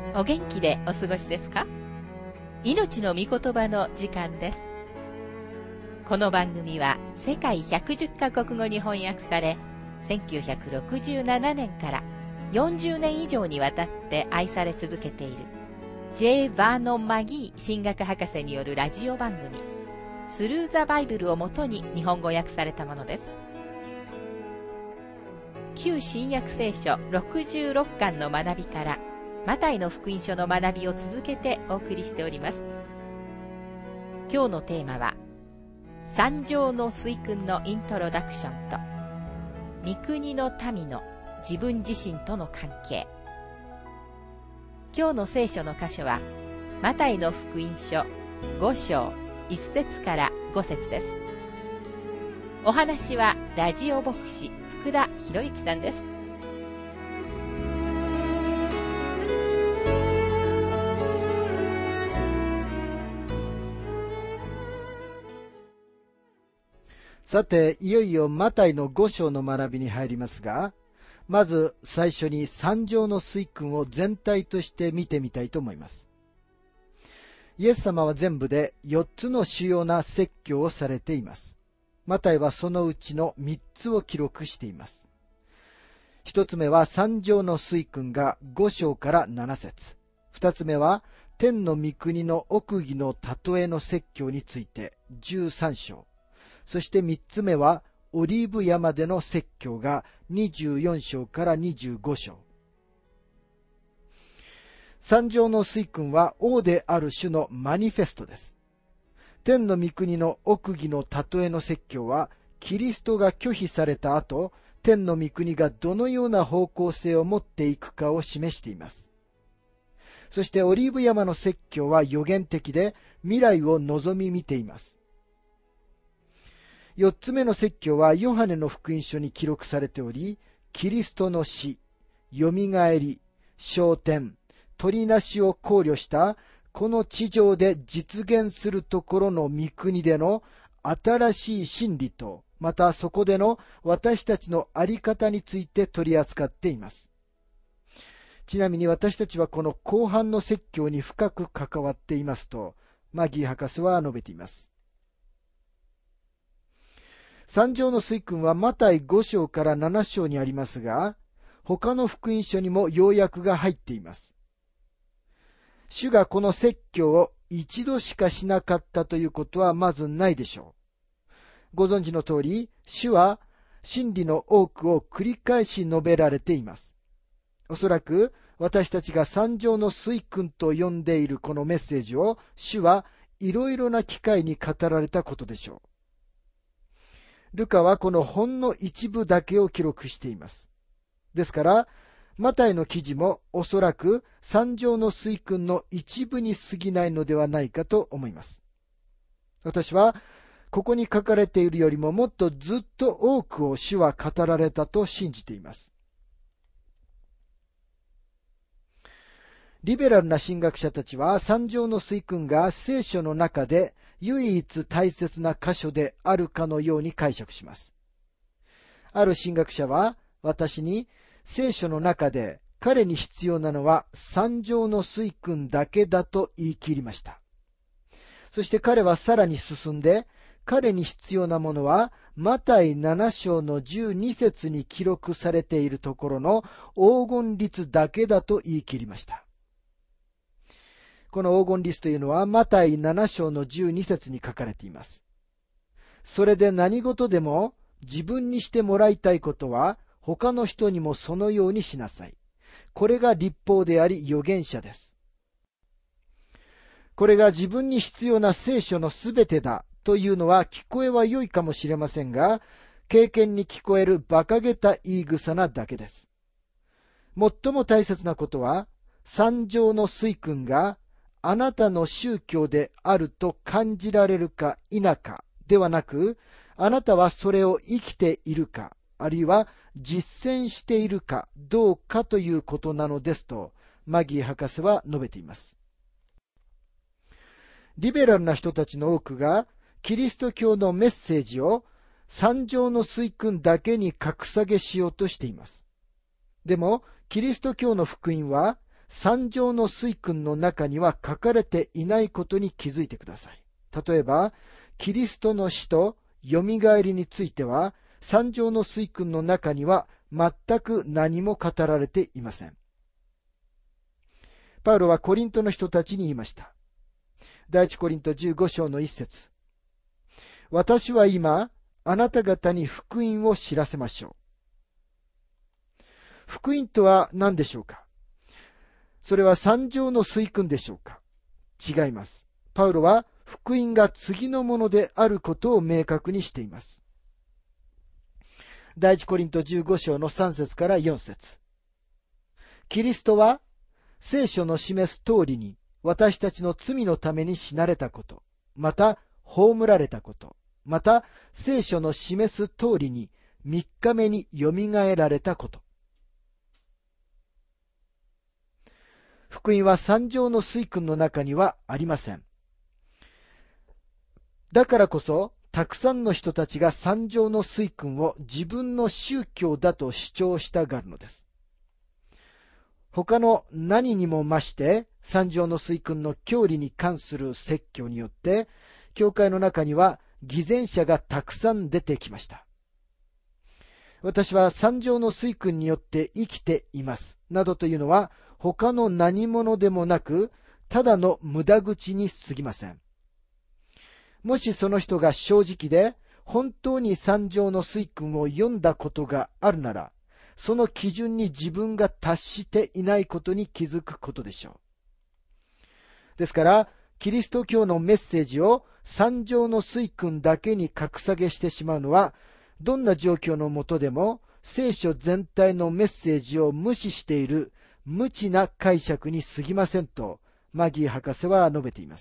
お元気でお過ごしですか？命の御言葉の時間です。この番組は世界110カ国語に翻訳され、1967年から40年以上にわたって愛され続けている J. バーノン・マギー神学博士によるラジオ番組スルー・ザ・バイブルをもとに日本語訳されたものです。旧新約聖書66巻の学びからマタイの福音書の学びを続けてお送りしております。今日のテーマは三条の水訓のイントロダクションと御国の民の自分自身との関係。今日の聖書の箇所はマタイの福音書5章1節から5節です。お話はラジオ牧師福田博之さんです。 さて、いよいよマタイの5章の学びに入りますが、まず最初に三条の水訓を全体として見てみたいと思います。イエス様は全部で4つの主要な説教をされています。マタイはそのうちの3つを記録しています。1つ目は三条の水訓が5章から7節。2つ目は天の御国の奥義の例えの説教について13章。そして3つ目はオリーブ山での説教が24章から25章。三条の水訓は王である種のマニフェストです。天の御国の奥義の例えの説教はキリストが拒否された後、天の御国がどのような方向性を持っていくかを示しています。そしてオリーブ山の説教は予言的で未来を望み見ています。4つ目の説教はヨハネの福音書に記録されており、キリストの死、よみがえり、昇天、取りなしを考慮したこの地上で実現するところの御国での新しい真理と、またそこでの私たちの在り方について取り扱っています。ちなみに私たちはこの後半の説教に深く関わっていますと、マギー博士は述べています。三条の水訓はマタイ5章から7章にありますが、他の福音書にも要約が入っています。主がこの説教を一度しかしなかったということはまずないでしょう。ご存知の通り、主は真理の多くを繰り返し述べられています。おそらく私たちが三条の水訓と呼んでいるこのメッセージを主はいろいろな機会に語られたことでしょう。ルカはこのほんの一部だけを記録しています。ですから、マタイの記事もおそらく三条の水訓の一部に過ぎないのではないかと思います。私は、ここに書かれているよりももっとずっと多くを主は語られたと信じています。リベラルな神学者たちは三条の水訓が聖書の中で唯一大切な箇所であるかのように解釈します。ある神学者は私に聖書の中で彼に必要なのは三条の水訓だけだと言い切りました。そして彼はさらに進んで彼に必要なものはマタイ7章の12節に記録されているところの黄金律だけだと言い切りました。この黄金律というのはマタイ7章の12節に書かれています。それで何事でも自分にしてもらいたいことは他の人にもそのようにしなさい。これが律法であり預言者です。これが自分に必要な聖書のすべてだというのは聞こえは良いかもしれませんが、経験に聞こえる馬鹿げた言い草なだけです。最も大切なことは、三条の水訓があなたの宗教であると感じられるか否かではなく、あなたはそれを生きているか、あるいは実践しているかどうかということなのですと、マギー博士は述べています。リベラルな人たちの多くが、キリスト教のメッセージを三条の水訓だけに格下げしようとしています。でも、キリスト教の福音は、 三条の水訓の中には書かれていないことに気づいてください。例えば、キリストの死とよみがえりについては、三条の水訓の中には全く何も語られていません。パウロはコリントの人たちに言いました。第一コリント15章の一節。私は今、あなた方に福音を知らせましょう。福音とは何でしょうか？それは三条の水訓でしょうか？違います。パウロは福音が次のものであることを明確にしています。第一コリント15章の3節から4節。キリストは聖書の示す通りに私たちの罪のために死なれたこと、また葬られたこと、また聖書の示す通りに3日目によみがえられたこと。福音は三条の水訓の中にはありません。だからこそ、たくさんの人たちが三条の水訓を自分の宗教だと主張したがるのです。他の何にも増して三条の水訓の教理に関する説教によって、教会の中には偽善者がたくさん出てきました。私は三条の水訓によって生きています。などというのは他の何者でもなく、ただの無駄口に過ぎません。もしその人が正直で本当に三条の水訓を読んだことがあるなら、その基準に自分が達していないことに気づくことでしょう。ですから、キリスト教のメッセージを三条の水訓だけに格下げしてしまうのは、どんな状況の下でも聖書全体のメッセージを無視している無知な解釈に過ぎませんと、マギー博士は述べています。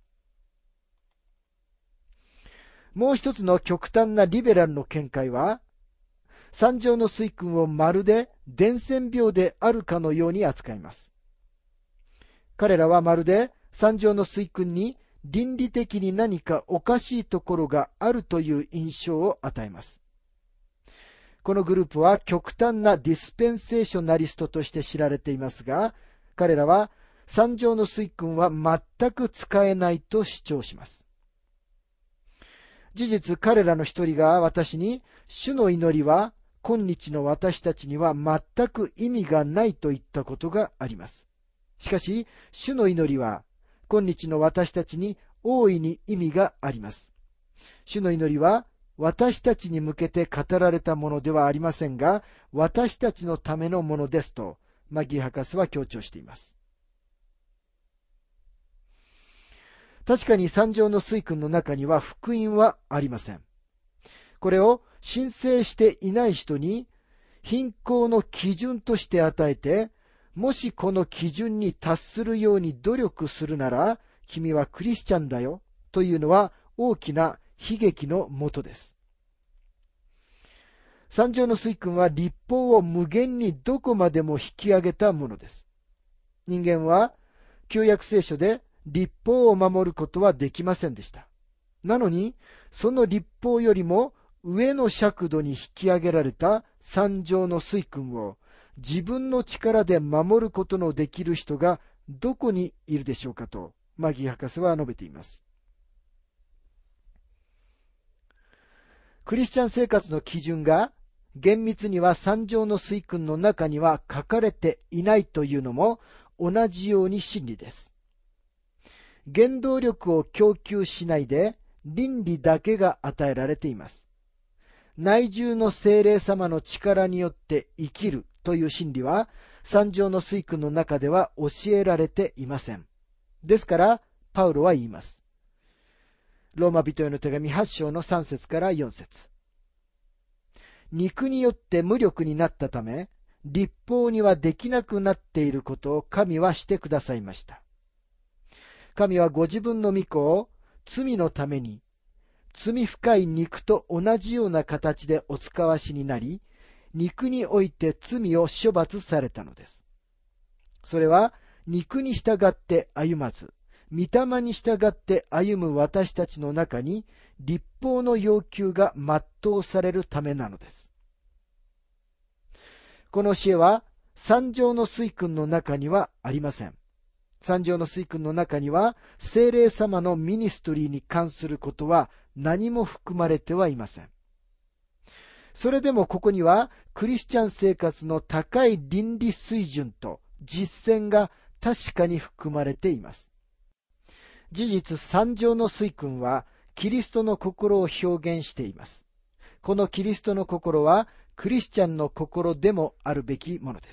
もう一つの極端なリベラルの見解は、三条の水訓をまるで伝染病であるかのように扱います。彼らはまるで三条の水訓に倫理的に何かおかしいところがあるという印象を与えます。このグループは極端なディスペンセーショナリストとして知られていますが、彼らは三条の水訓は全く使えないと主張します。事実、彼らの一人が私に、主の祈りは今日の私たちには全く意味がないと言ったことがあります。しかし、主の祈りは今日の私たちに大いに意味があります。主の祈りは私たちに向けて語られたものではありませんが、私たちのためのものですと、マギー博士は強調しています。確かに三条の水訓の中には福音はありません。これを申請していない人に貧困の基準として与えて、もしこの基準に達するように努力するなら、君はクリスチャンだよというのは大きな悲劇のもとです。三条の水訓は律法を無限にどこまでも引き上げたものです。人間は旧約聖書で律法を守ることはできませんでした。なのに、その律法よりも上の尺度に引き上げられた三条の水訓を自分の力で守ることのできる人がどこにいるでしょうかと、マギー博士は述べています。クリスチャン生活の基準が厳密には三条の水訓の中には書かれていないというのも同じように真理です。原動力を供給しないで倫理だけが与えられています。内住の聖霊様の力によって生きるという真理は三条の水訓の中では教えられていません。ですからパウロは言います。ローマ人への手紙8章の3節から4節。肉によって無力になったため、律法にはできなくなっていることを神はしてくださいました。神はご自分の御子を罪のために、罪深い肉と同じような形でお使わしになり、肉において罪を処罰されたのです。それは肉に従って歩まず、御霊に従って歩む私たちの中に律法の要求が全うされるためなのです。この教えは三条の水訓の中にはありません。三条の水訓の中には、聖霊様のミニストリーに関することは何も含まれてはいません。それでもここには、クリスチャン生活の高い倫理水準と実践が確かに含まれています。事実、三条の水訓は、キリストの心を表現しています。このキリストの心は、クリスチャンの心でもあるべきものです。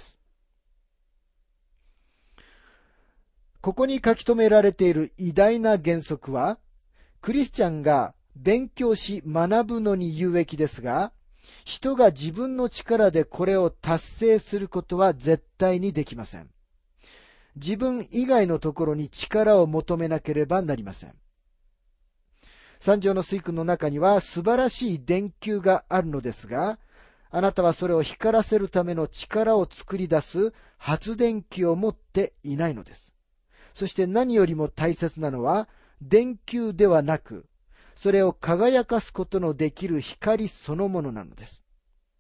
ここに書き留められている偉大な原則は、クリスチャンが勉強し学ぶのに有益ですが、人が自分の力でこれを達成することは絶対にできません。自分以外のところに力を求めなければなりません。三条の水訓の中には素晴らしい電球があるのですが、あなたはそれを光らせるための力を作り出す発電機を持っていないのです。そして何よりも大切なのは、電球ではなく、それを輝かすことのできる光そのものなのです。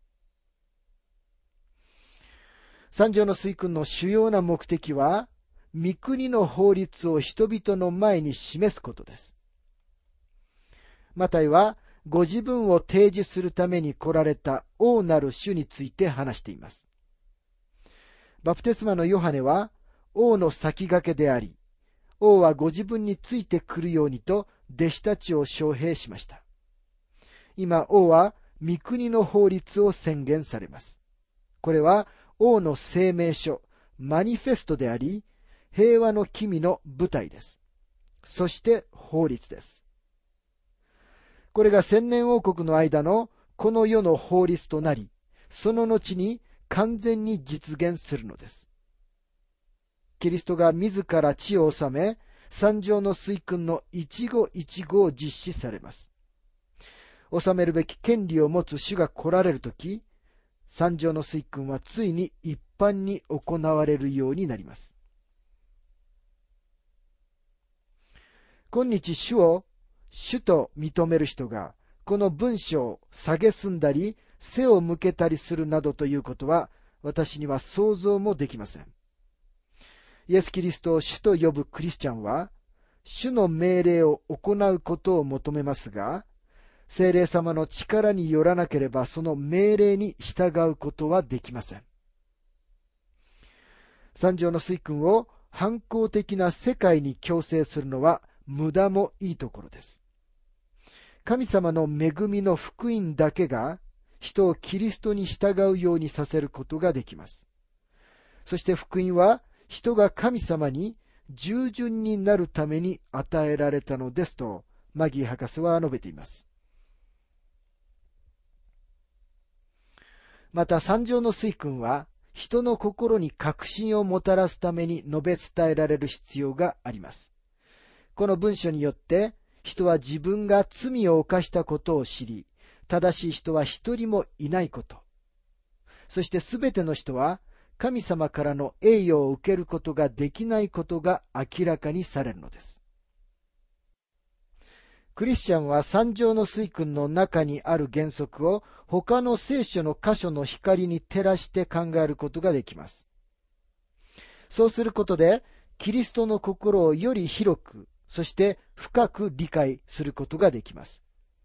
三条の水訓の主要な目的は、御国の法律を人々の前に示すことです。マタイは、ご自分を提示するために来られた王なる主について話しています。バプテスマのヨハネは、王の先駆けであり、王はご自分についてくるようにと弟子たちを招聘しました。今、王は御国の法律を宣言されます。これは王の声明書、マニフェストであり、平和の君の舞台です。そして法律です。これが千年王国の間のこの世の法律となり、その後に完全に実現するのです。キリストが自ら地を治め、三条の水訓の一語一語を実施されます。治めるべき権利を持つ主が来られるとき、三条の水訓はついに一般に行われるようになります。今日主を主と認める人が、この文章を蔑んだり、背を向けたりするなどということは、私には想像もできません。イエス・キリストを主と呼ぶクリスチャンは、主の命令を行うことを求めますが、聖霊様の力によらなければその命令に従うことはできません。三条の水訓を反抗的な世界に強制するのは無駄もいいところです。神様の恵みの福音だけが人をキリストに従うようにさせることができます。そして福音は人が神様に従順になるために与えられたのですと、マギー博士は述べています。また三条の水訓は、人の心に確信をもたらすために述べ伝えられる必要があります。この文書によって、人は自分が罪を犯したことを知り、正しい人は一人もいないこと。そしてすべての人は、神様からの栄誉を受けることができないことが明らかにされるのです。クリスチャンは三条の水訓の中にある原則を他の聖書の箇所の光に照らして考えることができます。そうすることで、キリストの心をより広く、そして深く理解することができます。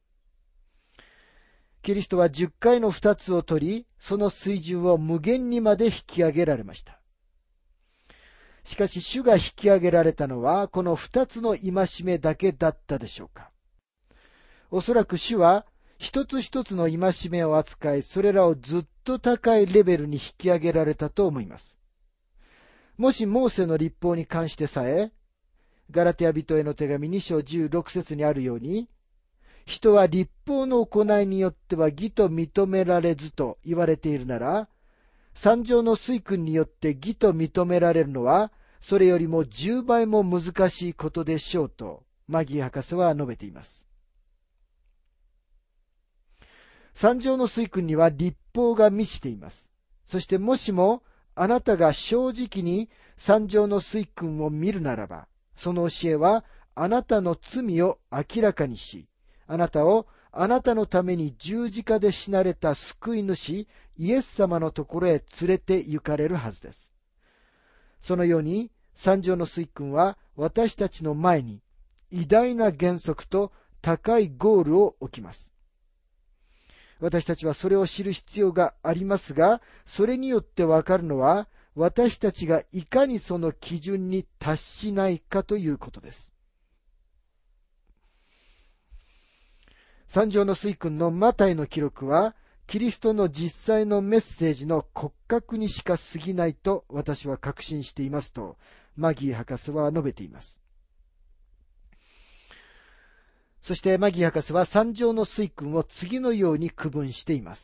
キリストは10回の2つを取り、その水準を無限にまで引き上げられました。しかし主が引き上げられたのはこの2つの戒めだけだったでしょうか。おそらく主は一つ一つの戒めを扱い、それらをずっと高いレベルに引き上げられたと思います。もしモーセの律法に関してさえ、ガラテヤ人への手紙2章16節にあるように、人は律法の行いによっては義と認められずと言われているなら、三条の水訓によって義と認められるのは、それよりも10倍も難しいことでしょうと、マギー博士は述べています。三条の水訓には律法が満ちています。そしてもしもあなたが正直に三条の水訓を見るならば、その教えはあなたの罪を明らかにし、あなたをあなたのために十字架で死なれた救い主イエス様のところへ連れて行かれるはずです。そのように三条の水訓は私たちの前に偉大な原則と高いゴールを置きます。私たちはそれを知る必要がありますが、それによってわかるのは私たちがいかにその基準に達しないかということです。三条の水訓のマタイの記録はキリストの実際のメッセージの骨格にしか過ぎないと私は確信していますとマギー博士は述べています。そしてマギー博士は三条の水訓を次のように区分しています。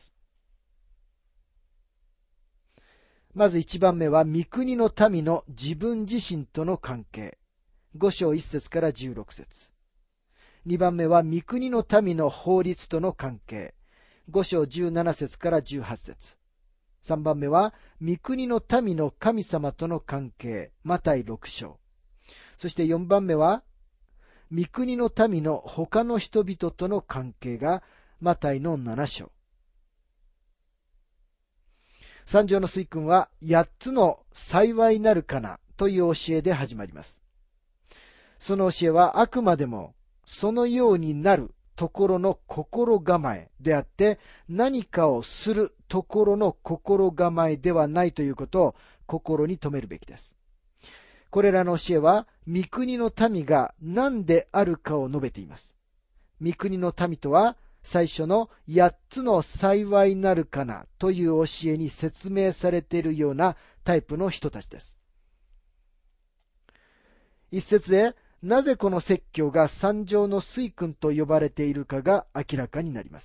まず1番目は御国の民の自分自身との関係。5章1節から16節。2番目は御国の民の法律との関係。5章17節から18節。3番目は御国の民の神様との関係。マタイ6章。そして4番目は御国の民の他の人々との関係がマタイの7章。三条の水訓は8つの幸いなるかなという教えで始まります。その教えはあくまでもそのようになるところの心構えであって、何かをするところの心構えではないということを心に留めるべきです。これらの教えは御国の民が何であるかを述べています。御国の民とは最初の8つの幸いなるかなという教えに説明されているようなタイプの人たちです。一節でなぜこの説教が三条の水訓と呼ばれているかが明らかになります。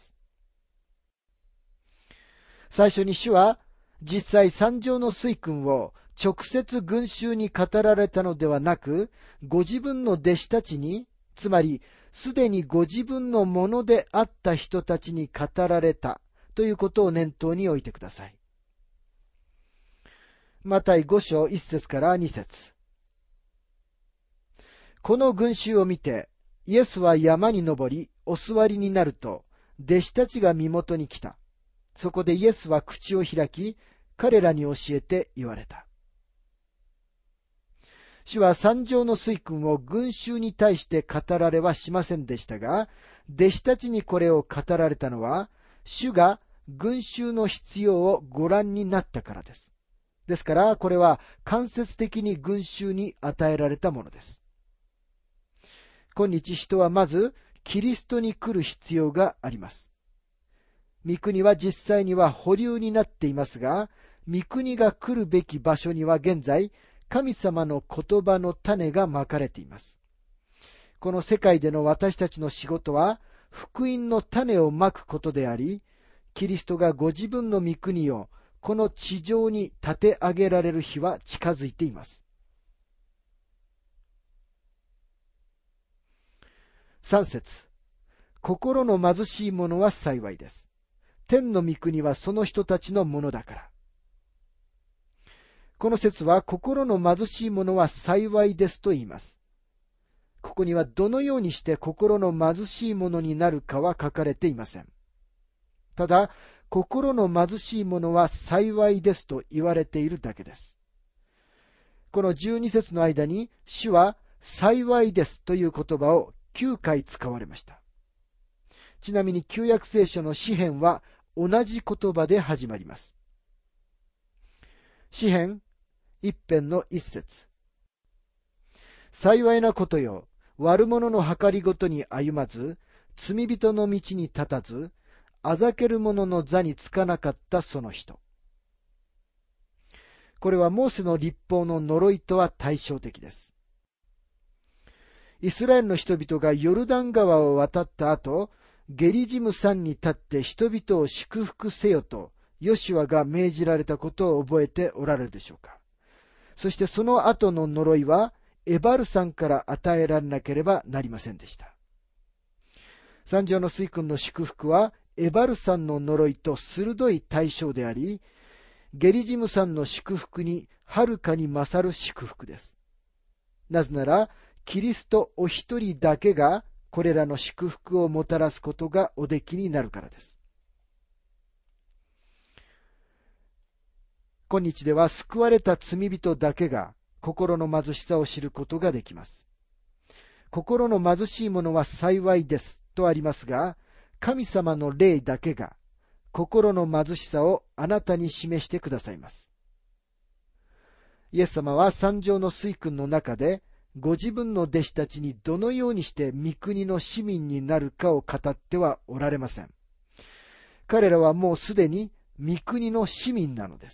最初に主は実際三条の水訓を直接群衆に語られたのではなく、ご自分の弟子たちに、つまりすでにご自分のものであった人たちに語られたということを念頭に置いてください。マタイ5章1節から2節。この群衆を見て、イエスは山に登り、お座りになると、弟子たちが身元に来た。そこでイエスは口を開き、彼らに教えて言われた。主は三条の水訓を群衆に対して語られはしませんでしたが、弟子たちにこれを語られたのは、主が群衆の必要をご覧になったからです。ですから、これは間接的に群衆に与えられたものです。今日人はまずキリストに来る必要があります。御国は実際には保留になっていますが、御国が来るべき場所には現在神様の言葉の種がまかれています。この世界での私たちの仕事は福音の種をまくことであり、キリストがご自分の御国をこの地上に立て上げられる日は近づいています。3節。心の貧しい者は幸いです。天の御国はその人たちのものだから。この節は心の貧しい者は幸いですと言います。ここにはどのようにして心の貧しい者になるかは書かれていません。ただ、心の貧しい者は幸いですと言われているだけです。この12節の間に主は幸いですという言葉を9回使われました。ちなみに旧約聖書の詩編は同じ言葉で始まります。詩編一編の一節。幸いなことよ、悪者の計りごとに歩まず、罪人の道に立たず、あざける者の座につかなかったその人。これはモーセの律法の呪いとは対照的です。イスラエルの人々がヨルダン川を渡った後、ゲリジム山に立って人々を祝福せよとヨシュアが命じられたことを覚えておられるでしょうか。そしてその後の呪いはエバル山から与えられなければなりませんでした。三条の水訓の祝福はエバル山の呪いと鋭い対象であり、ゲリジム山の祝福にはるかに勝る祝福です。なぜならキリストお一人だけがこれらの祝福をもたらすことがおできになるからです。今日では救われた罪人だけが心の貧しさを知ることができます。心の貧しい者は幸いですとありますが、神様の霊だけが心の貧しさをあなたに示してくださいます。イエス様は三条の水訓の中で、ご自分の弟子たちにどのようにして御国の市民になるかを語ってはおられません。彼らはもうすでに御国の市民なのです。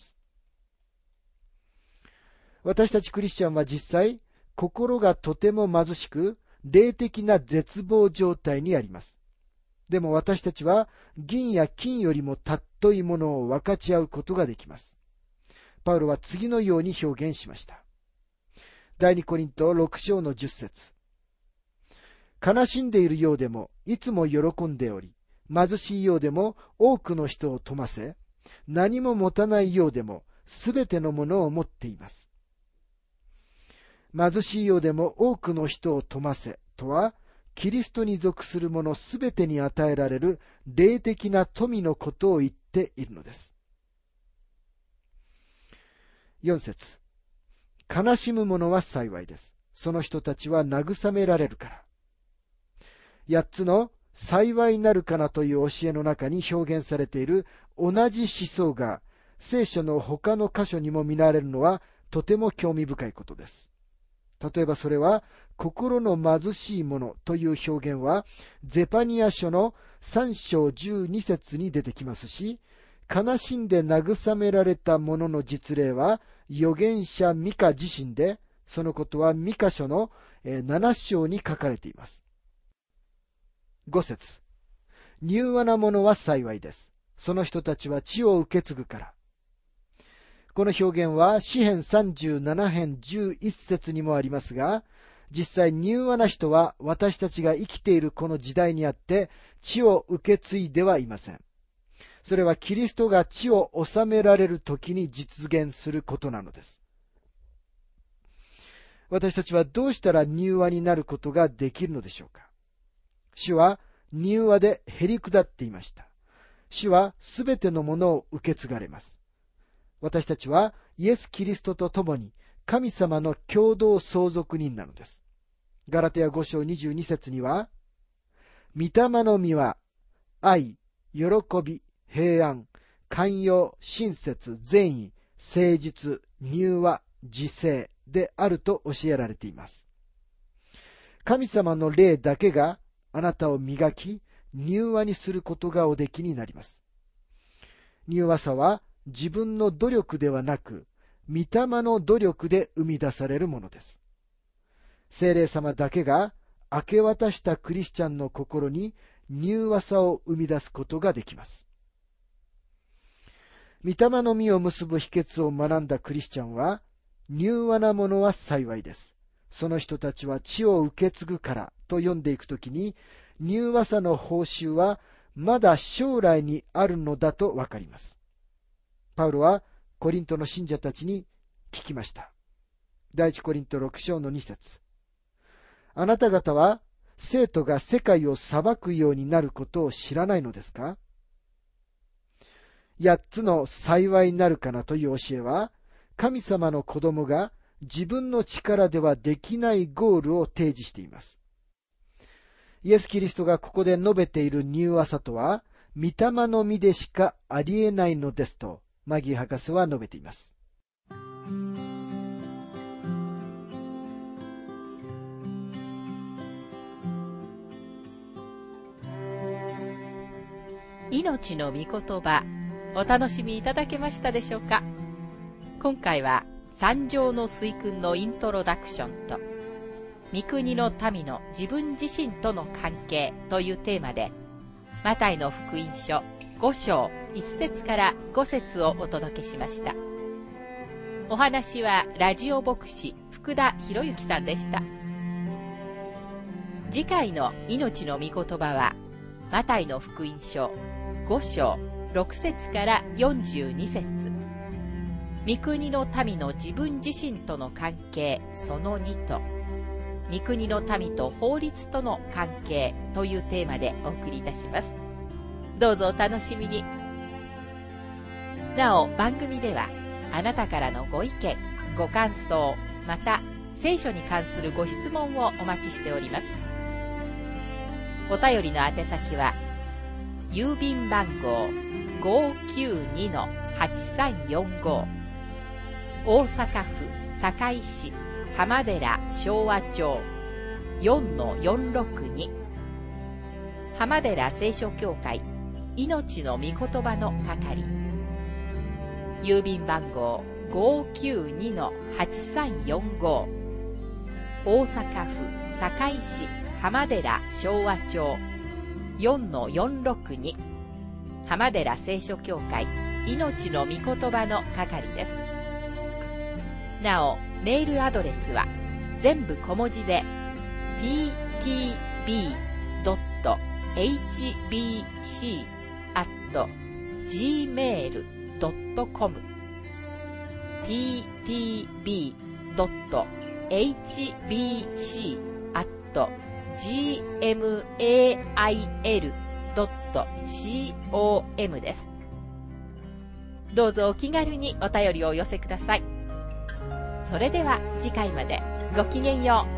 私たちクリスチャンは実際、心がとても貧しく、霊的な絶望状態にあります。でも私たちは銀や金よりも尊いものを分かち合うことができます。パウロは次のように表現しました。第2コリント6章の10節。悲しんでいるようでもいつも喜んでおり、貧しいようでも多くの人を富ませ、何も持たないようでもすべてのものを持っています。貧しいようでも多くの人を富ませとは、キリストに属する者すべてに与えられる霊的な富のことを言っているのです。4節。悲しむ者は幸いです。その人たちは慰められるから。8つの幸いなるかなという教えの中に表現されている同じ思想が聖書の他の箇所にも見られるのはとても興味深いことです。例えばそれは心の貧しい者という表現はゼパニア書の3章12節に出てきますし、悲しんで慰められた者の実例は預言者ミカ自身で、そのことはミカ書の7章に書かれています。5節。柔和な者は幸いです。その人たちは地を受け継ぐから。この表現は詩編37編11節にもありますが、実際柔和な人は私たちが生きているこの時代にあって地を受け継いではいません。それはキリストが地を治められる時に実現することなのです。私たちはどうしたら柔和になることができるのでしょうか。主は柔和でへり下っていました。主はすべてのものを受け継がれます。私たちはイエス・キリストと共に神様の共同相続人なのです。ガラテヤ5章22節には、御霊の実は愛、喜び、平安、寛容、親切、善意、誠実、柔和、自制であると教えられています。神様の霊だけがあなたを磨き、柔和にすることがおできになります。柔和さは自分の努力ではなく、御霊の努力で生み出されるものです。聖霊様だけが明け渡したクリスチャンの心に柔和さを生み出すことができます。御霊の実を結ぶ秘訣を学んだクリスチャンは、柔和な者は幸いです。その人たちは地を受け継ぐからと読んでいくときに、柔和さの報酬はまだ将来にあるのだとわかります。パウロはコリントの信者たちに聞きました。第一コリント6章の2節。あなた方は生徒が世界を裁くようになることを知らないのですか？8つの幸いなるかなという教えは、神様の子供が自分の力ではできないゴールを提示しています。イエス・キリストがここで述べている柔和さとは、御霊の実でしかありえないのですと、マギー博士は述べています。 命の御言葉、お楽しみいただけましたでしょうか。今回は三条の水訓のイントロダクションと御国の民の自分自身との関係というテーマで、マタイの福音書5章1節から5節をお届けしました。お話はラジオ牧師福田博之さんでした。次回の命の御言葉はマタイの福音書5章6節から42節。御国の民の自分自身との関係その2と、 御国の民と法律との関係というテーマでお送りいたします。どうぞお楽しみに。なお、番組ではあなたからのご意見、ご感想、また聖書に関するご質問をお待ちしております。お便りの宛先は、郵便番号 592-8345 大阪府堺市浜寺昭和町 4-462 浜寺聖書協会命の御言葉の係、郵便番号 592-8345 大阪府堺市浜寺昭和町 4-462 浜寺聖書協会命の御言葉の係です。なお、メールアドレスは全部小文字で ttb.hbc@gmail.com ttb.hbc@gmail.com です。どうぞお気軽にお便りをお寄せください。それでは次回までごきげんよう。